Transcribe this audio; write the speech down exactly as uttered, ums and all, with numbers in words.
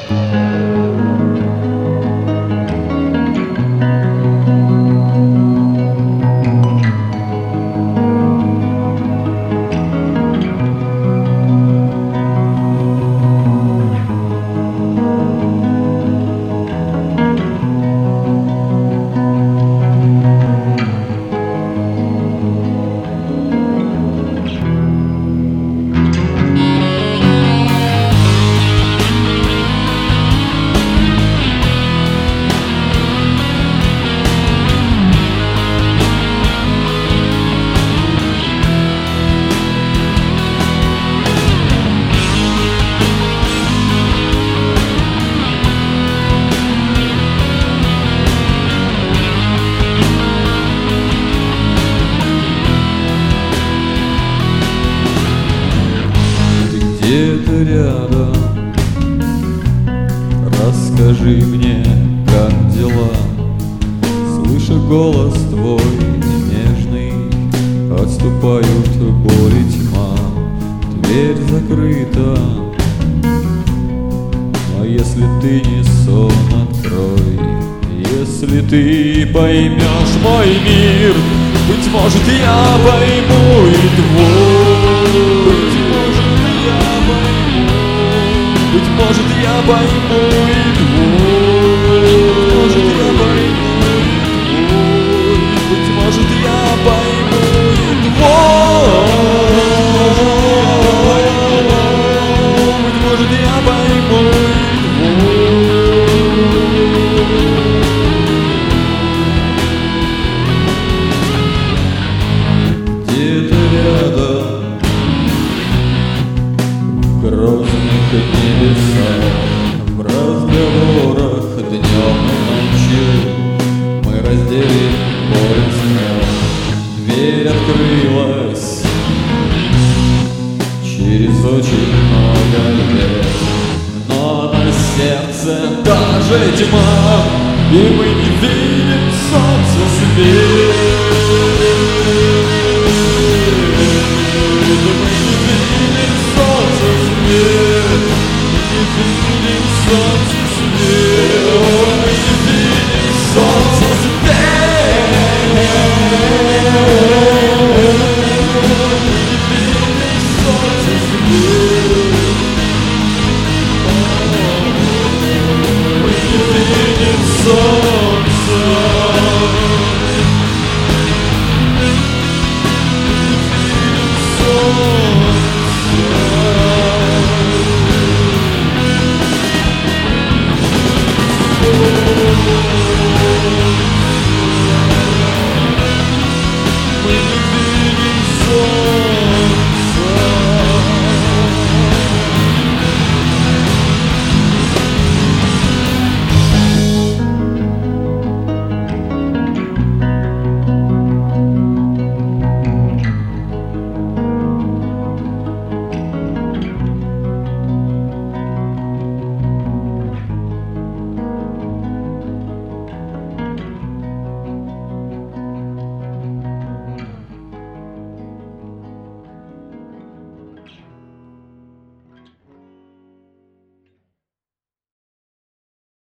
Где-то рядом, расскажи мне, как дела. Слыша голос твой нежный, отступают боль и тьма. Дверь закрыта, но если ты не сон, открой. Если ты поймешь мой мир, быть может, я пойму и твой. Быть может, я пойму, быть может, я пойму и твой. Быть может, я пойму и твой. Быть может, я пойму и твой. Быть может, я пойму и твой. Где-то рядом, в грозных небесах, в разговорах днем и ночью мы разделим боль и страх. Дверь открылась через очень много лет, но на сердце даже тьма, и мы не видим солнца свет.